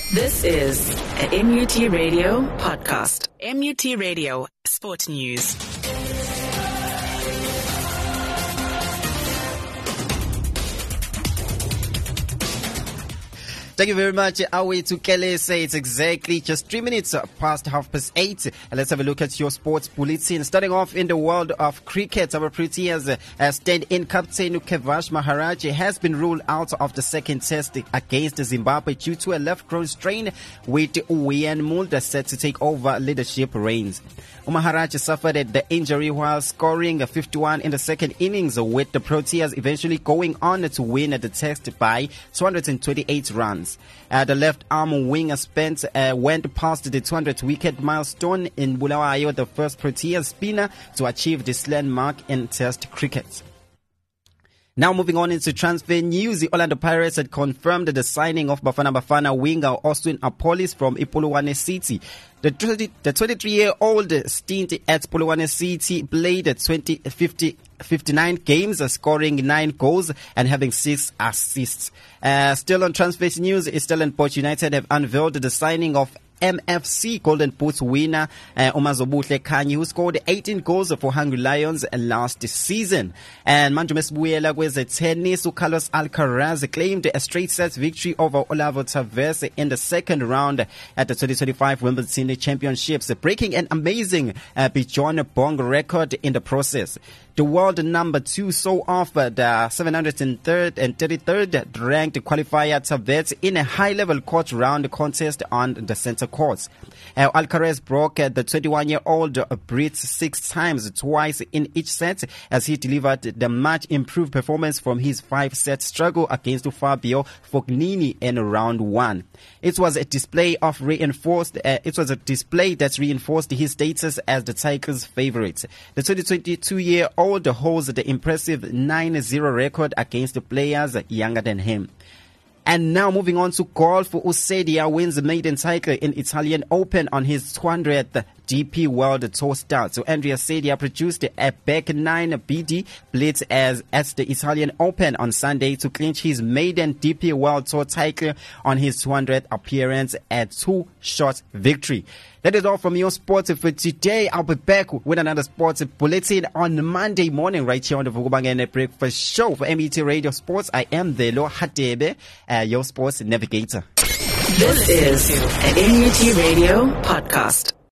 This is a MUT Radio podcast. MUT Radio Sport News. Thank you very much, Awe Tukelese. It's exactly just 3 minutes past 8:30. And let's have a look at your sports bulletin. Starting off in the world of cricket, our Proteas stand-in captain Kevash Maharaj has been ruled out of the second test against Zimbabwe due to a left groin strain, with Wayne Mulder set to take over leadership reins. Maharaj suffered the injury while scoring 51 in the second innings, with the Proteas eventually going on to win the test by 228 runs. The left arm winger went past the 200 wicket milestone in Bulawayo, the first Proteas spinner to achieve this landmark in Test cricket. Now moving on into transfer news, the Orlando Pirates had confirmed the signing of Bafana Bafana winger Austin Apolis from Polokwane City. The 23-year-old stint at Polokwane City played 59 games, scoring 9 goals and having 6 assists. Still on transfer news, Stellenbosch United have unveiled the signing of MFC Golden Boot winner Umazobuhle Khanyi, who scored 18 goals for Hungry Lions last season. And Manjume Sibuyela tennis, Carlos Alcaraz claimed a straight set victory over Olavo Tavares in the second round at the 2025 Wimbledon Championships, breaking an amazing Bjorn Borg record in the process. The world number 2 saw off the 703rd and 33rd ranked qualifier Tavares in a high-level court round contest on the center courts. Alcaraz broke the 21-year-old Brit 6 times, twice in each set, as he delivered the much-improved performance from his 5-set struggle against Fabio Fognini in round 1. It was a display that reinforced his status as the Tigers' favorite. The 22-year-old holds the impressive 9-0 record against the players younger than him. And now moving on to golf, Usedia wins the maiden title in Italian Open on his 200th DP World Tour start. So Andrea Sedia produced a back 9 BD blitz at the Italian Open on Sunday to clinch his maiden DP World Tour title on his 200th appearance at 2-shot victory. That is all from your sports for today. I'll be back with another sports bulletin on Monday morning right here on the Vukubangene Breakfast Show. For MET Radio Sports, I am Delo Hatebe, your sports navigator. This is an MET Radio podcast.